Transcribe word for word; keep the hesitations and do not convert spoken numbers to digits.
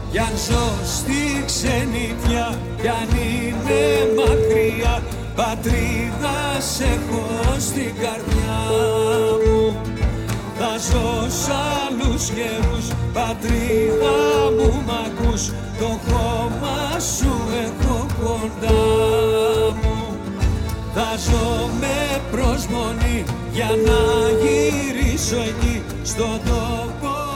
κι αν ζω στη ξενιτιά, κι αν είναι μακριά, πατρίδα σε έχω στην καρδιά μου. Θα ζω σ' άλλους καιρούς, πατρίδα μου μ' ακούς, το χώμα σου έχω κοντά μου. Θα ζω με προσμονή για να γυρίσω εκεί στον τόπο